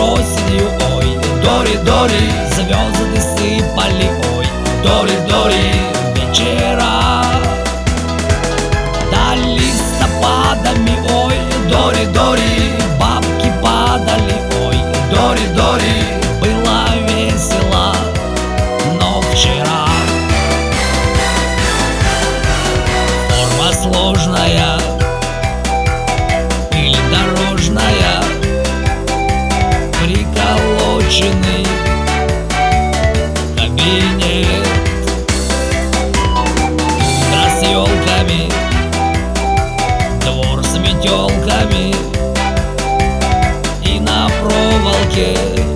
осенью, ой, Дори-Дори, звезды сыпали, ой, Дори-Дори, вечера. Да листопадами, ой, Дори-Дори, бабки падали, ой, Дори-Дори, было весело, но вчера. Форма сложная, пыль дорожная, приколоченный кабинет, утро с елками, двор с метелками, и на проволоке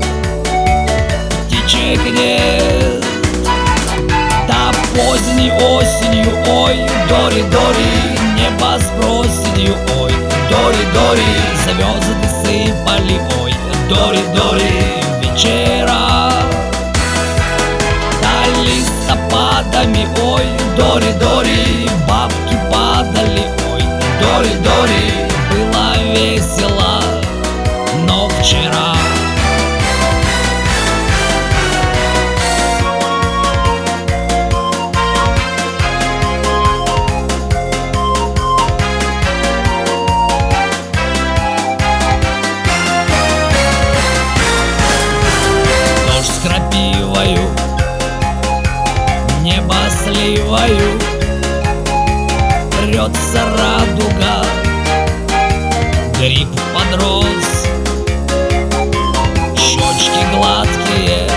птичек нет. Да поздней осенью, ой, Дори-Дори, небо с проседью, ой, Дори-Дори, звезды сыпали, ой, Дори-Дори, вечера. Да листопадами, ой, Дори-Дори, бабки падали, ой, Дори-Дори, было весело, но вчера. Крапивою, небо сливою, трется радуга, гриб подрос, щечки гладкие,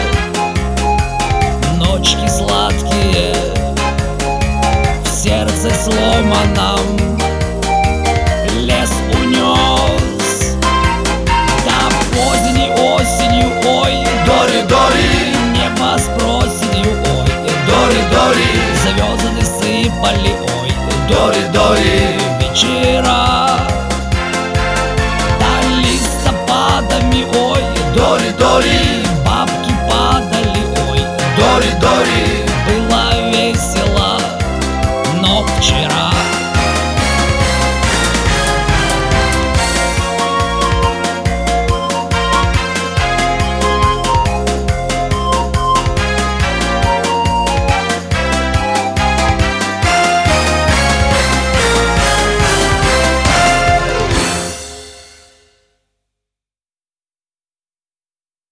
ночки сладкие, в сердце сломанном лес унес. Да поздней осенью, ой, Дори-Дори, небо с проседью, ой, Дори-Дори, звезды сыпали, ой, Дори-Дори, вечера. Да листопадами, ой, Дори-Дори, бабки падали, ой, Дори-Дори,